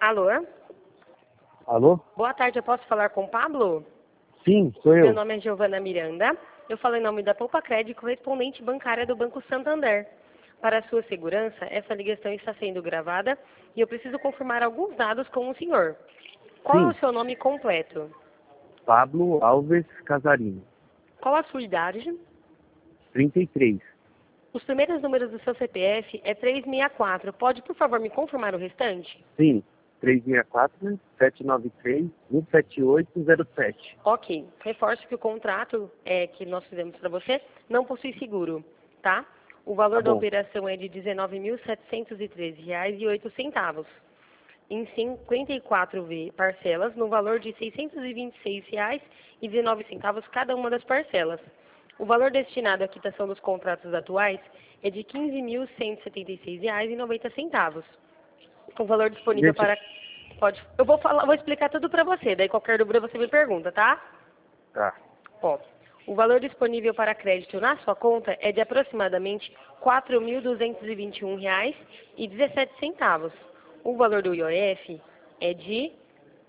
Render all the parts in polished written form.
Alô? Alô? Boa tarde, eu posso falar com o Pablo? Sim, sou Meu eu. nome é Giovana Miranda. Eu falo em nome da Poupa Crédito, correspondente bancária do Banco Santander. Para a sua segurança, essa ligação está sendo gravada e eu preciso confirmar alguns dados com o senhor. Qual é Sim, o seu nome completo? Pablo Alves Casarinho, Qual a sua idade? 33. Os primeiros números do seu CPF é 364. Pode, por favor, me confirmar o restante? Sim, 364 793 17807. Ok. Reforço que o contrato que nós fizemos para você não possui seguro, tá? O Tá valor da bom. operação é de R$ 19.713,08. Em 54 parcelas, no valor de R$ 626,19 cada uma das parcelas. O valor destinado à quitação dos contratos atuais é de R$ 15.176,90. O valor disponível Deixa. para... Eu vou explicar tudo para você, daí qualquer dúvida você me pergunta, tá? Tá. Ó, o valor disponível para crédito na sua conta é de aproximadamente R$ 4.221,17. O valor do IOF é de R$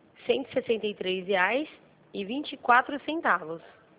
163,24.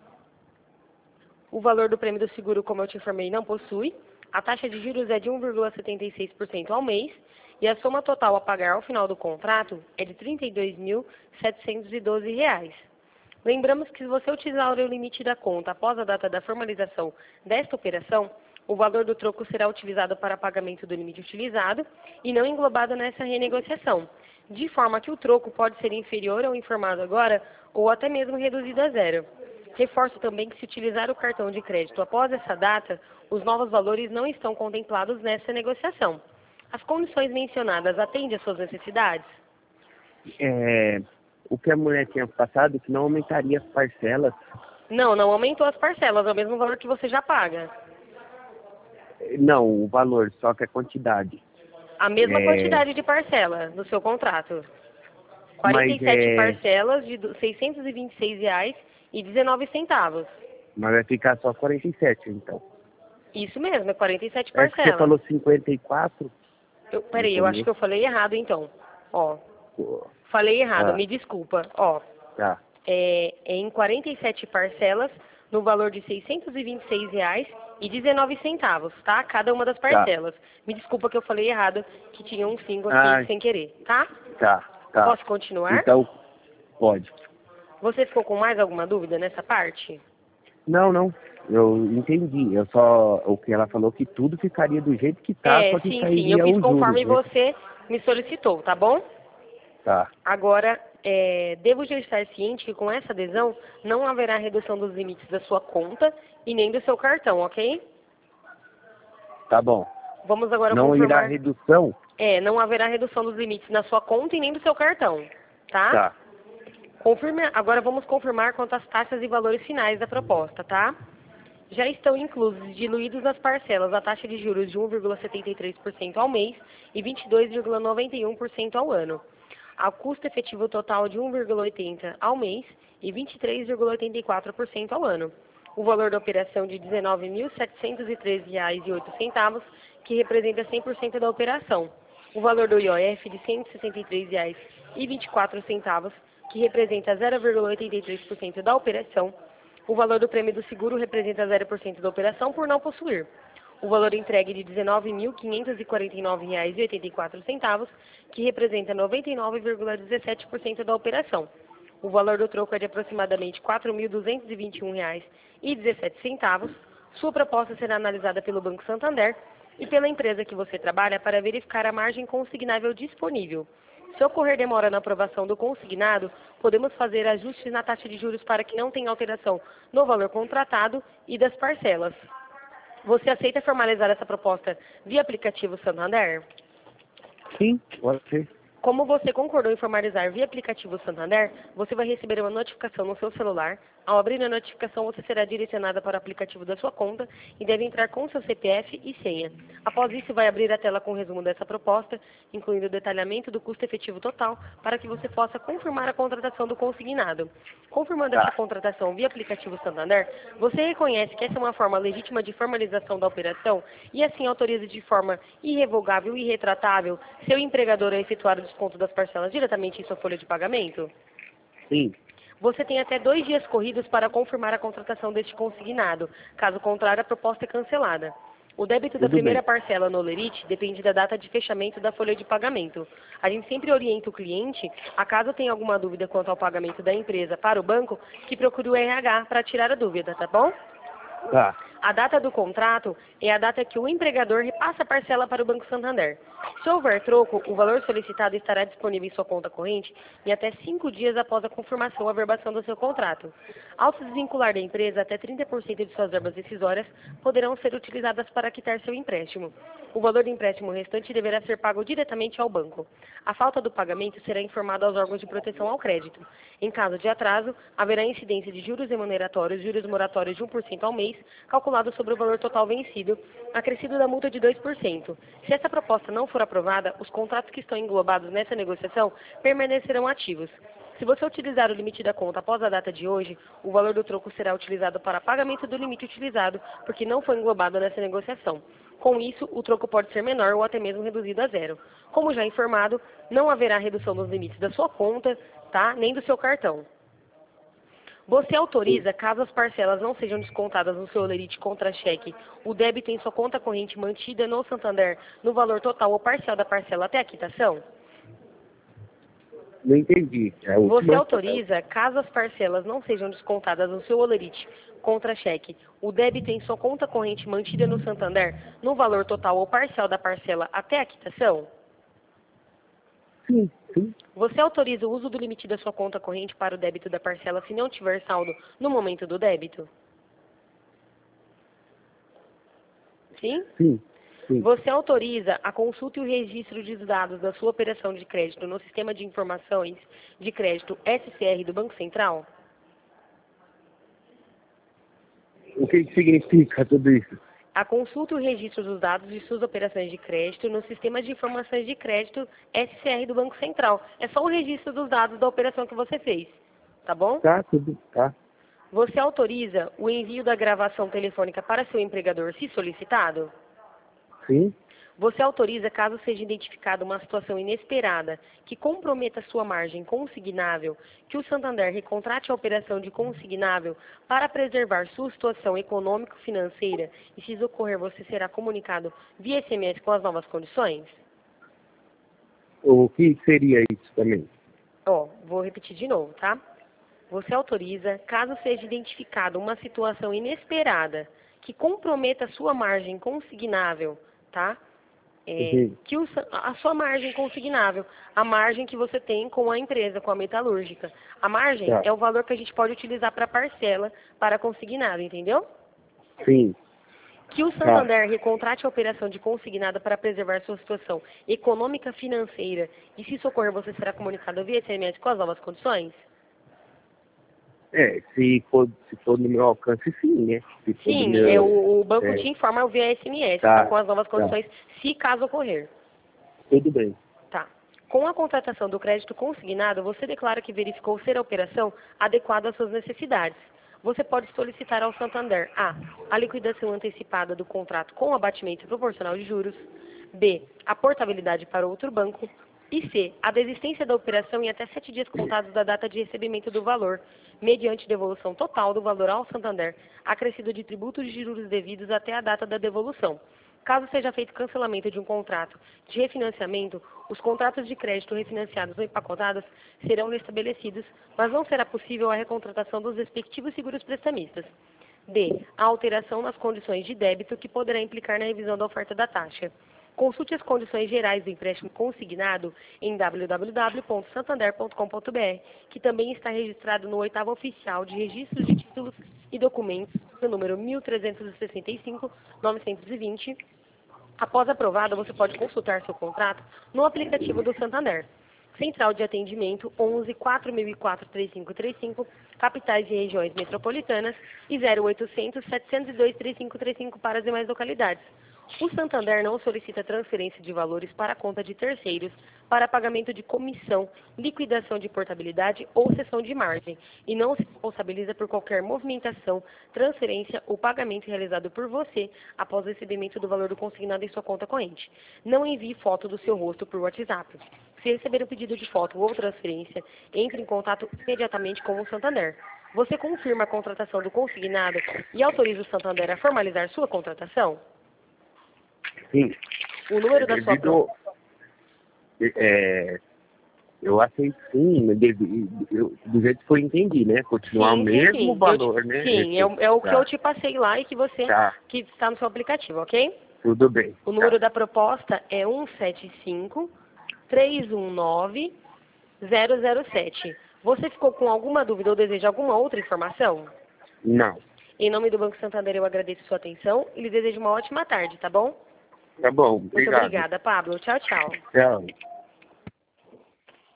O valor do prêmio do seguro, como eu te informei, não possui. A taxa de juros é de 1,76% ao mês e a soma total a pagar ao final do contrato é de R$ 32.712. Lembramos que se você utilizar o limite da conta após a data da formalização desta operação, o valor do troco será utilizado para pagamento do limite utilizado e não englobado nessa renegociação, de forma que o troco pode ser inferior ao informado agora ou até mesmo reduzido a zero. Reforço também que se utilizar o cartão de crédito após essa data, os novos valores não estão contemplados nessa negociação. As condições mencionadas atendem às suas necessidades? O que a mulher tinha passado, que não aumentaria as parcelas. Não, não aumentou as parcelas, é o mesmo valor que você já paga. Não, o valor, só que a quantidade. A mesma É, quantidade de parcela no seu contrato. mas 47 parcelas de R$ 626,19. mas vai ficar só 47, então. Isso mesmo, é 47 É que você parcelas. falou 54 no Peraí, eu acho que começo. eu falei errado então. Ó, Pô. falei errado, Ah, me desculpa. Ó, tá. é em 47 parcelas no valor de R$ 626,19, tá? Cada uma das Tá. parcelas. Me desculpa que eu falei errado, que tinha um 5 Ah, aqui sem querer, tá? tá, tá. Posso continuar? Então, pode. Você ficou com mais alguma dúvida nessa parte? Não, não. Eu entendi. Eu só. O que ela falou que tudo ficaria do jeito que tá, só que Sim, eu sairia fiz os juros, conforme né? você me solicitou, tá bom? Tá. Agora, devo já estar ciente que com essa adesão não haverá redução dos limites da sua conta e nem do seu cartão, ok? Tá bom. Vamos agora Não irá confirmar. redução? Não haverá redução dos limites na sua conta e nem do seu cartão, tá? Tá. Agora vamos confirmar quanto às taxas e valores finais da proposta, tá? Já estão inclusos, diluídos nas parcelas, a taxa de juros de 1,73% ao mês e 22,91% ao ano. A custo efetivo total de 1,80% ao mês e 23,84% ao ano. O valor da operação de R$ 19.713,08, que representa 100% da operação. O valor do IOF de R$ 163,24, que representa 0,83% da operação. O valor do prêmio do seguro representa 0% da operação por não possuir. O valor entregue de R$ 19.549,84, que representa 99,17% da operação. O valor do troco é de aproximadamente R$ 4.221,17. Sua proposta será analisada pelo Banco Santander e pela empresa que você trabalha para verificar a margem consignável disponível. Se ocorrer demora na aprovação do consignado, podemos fazer ajustes na taxa de juros para que não tenha alteração no valor contratado e das parcelas. Você aceita formalizar essa proposta via aplicativo Santander? Sim, pode ser. Como você concordou em formalizar via aplicativo Santander, você vai receber uma notificação no seu celular. Ao abrir a notificação, você será direcionada para o aplicativo da sua conta e deve entrar com seu CPF e senha. Após isso, vai abrir a tela com o resumo dessa proposta, incluindo o detalhamento do custo efetivo total, para que você possa confirmar a contratação do consignado. Confirmando essa Tá. contratação via aplicativo Santander, você reconhece que essa é uma forma legítima de formalização da operação e assim autoriza de forma irrevogável e irretratável seu empregador a efetuar o desconto das parcelas diretamente em sua folha de pagamento? Sim. Você tem até 2 dias corridos para confirmar a contratação deste consignado. Caso contrário, a proposta é cancelada. O débito da Tudo primeira bem. parcela no Olerite depende da data de fechamento da folha de pagamento. A gente sempre orienta o cliente, a caso tenha alguma dúvida quanto ao pagamento da empresa para o banco, que procure o RH para tirar a dúvida, tá bom? Tá. A data do contrato é a data que o empregador repassa a parcela para o Banco Santander. Se houver troco, o valor solicitado estará disponível em sua conta corrente em até 5 dias após a confirmação ou averbação do seu contrato. Ao se desvincular da empresa, até 30% de suas verbas decisórias poderão ser utilizadas para quitar seu empréstimo. O valor do empréstimo restante deverá ser pago diretamente ao banco. A falta do pagamento será informada aos órgãos de proteção ao crédito. Em caso de atraso, haverá incidência de juros remuneratórios, juros moratórios de 1% ao mês, calculado sobre o valor total vencido, acrescido da multa de 2%. Se essa proposta não for aprovada, os contratos que estão englobados nessa negociação permanecerão ativos. Se você utilizar o limite da conta após a data de hoje, o valor do troco será utilizado para pagamento do limite utilizado, porque não foi englobado nessa negociação. Com isso, o troco pode ser menor ou até mesmo reduzido a zero. Como já informado, não haverá redução dos limites da sua conta, tá? Nem do seu cartão. Você autoriza, caso as parcelas não sejam descontadas no seu Olerite contra-cheque, o débito em sua conta corrente mantida no Santander no valor total ou parcial da parcela até a quitação? Não entendi. É a Você última. autoriza, caso as parcelas não sejam descontadas no seu Olerite contra-cheque, o débito em sua conta corrente mantida no Santander no valor total ou parcial da parcela até a quitação? Sim, sim. Você autoriza o uso do limite da sua conta corrente para o débito da parcela se não tiver saldo no momento do débito? Sim? Sim, sim. Você autoriza a consulta e o registro de dados da sua operação de crédito no Sistema de Informações de Crédito SCR do Banco Central? O que significa tudo isso? A consulta e o registro dos dados de suas operações de crédito no Sistema de Informações de Crédito SCR do Banco Central. É só o registro dos dados da operação que você fez, tá bom? Tá, tudo. Tá. Você autoriza o envio da gravação telefônica para seu empregador, se solicitado? Sim. Você autoriza, caso seja identificada uma situação inesperada que comprometa sua margem consignável, que o Santander recontrate a operação de consignável para preservar sua situação econômico-financeira e, se isso ocorrer, você será comunicado via SMS com as novas condições? O que seria isso também? Vou repetir de novo, tá? Você autoriza, caso seja identificada uma situação inesperada que comprometa sua margem consignável, tá? Que a sua margem consignável, a margem que você tem com a empresa, com a metalúrgica. A margem Tá. é o valor que a gente pode utilizar para parcela, para consignado, entendeu? Sim. Que o Santander recontrate a operação de consignado para preservar sua situação econômica financeira e, se isso ocorrer, você será comunicado via SMS com as novas condições? Se for no meu alcance, sim, né? Se for do Sim, meu, o banco te informa via SMS, Tá, tá, com as novas condições, se caso ocorrer. tudo bem. Tá. Com a contratação do crédito consignado, você declara que verificou ser a operação adequada às suas necessidades. Você pode solicitar ao Santander a liquidação antecipada do contrato com abatimento proporcional de juros, B, a portabilidade para outro banco, e C, a desistência da operação em até 7 dias contados da data de recebimento do valor, mediante devolução total do valor ao Santander, acrescido de tributos de juros devidos até a data da devolução. Caso seja feito cancelamento de um contrato de refinanciamento, os contratos de crédito refinanciados ou empacotados serão restabelecidos, mas não será possível a recontratação dos respectivos seguros prestamistas. D, a alteração nas condições de débito que poderá implicar na revisão da oferta da taxa. Consulte as condições gerais do empréstimo consignado em www.santander.com.br, que também está registrado no 8º Oficial de Registros de Títulos e Documentos, no número 1365-920. Após aprovado, você pode consultar seu contrato no aplicativo do Santander. Central de Atendimento 11 4004 3535, capitais e regiões metropolitanas, e 0800 702 3535 para as demais localidades. O Santander não solicita transferência de valores para a conta de terceiros para pagamento de comissão, liquidação de portabilidade ou cessão de margem e não se responsabiliza por qualquer movimentação, transferência ou pagamento realizado por você após o recebimento do valor do consignado em sua conta corrente. Não envie foto do seu rosto por WhatsApp. Se receber um pedido de foto ou transferência, entre em contato imediatamente com o Santander. Você confirma a contratação do consignado e autoriza o Santander a formalizar sua contratação? Sim. O número da sua... Eu aceito sim, do jeito que eu entendi, né? Continuar o mesmo valor, né? Sim, é o que eu te passei lá e que você que está no seu aplicativo, ok? Tudo bem. O número da proposta é 175-319-007. Você ficou com alguma dúvida ou deseja alguma outra informação? Não. Em nome do Banco Santander, eu agradeço sua atenção e lhe desejo uma ótima tarde, tá bom? Tá bom, obrigado. Muito obrigada, Pablo. Tchau, tchau. Tchau.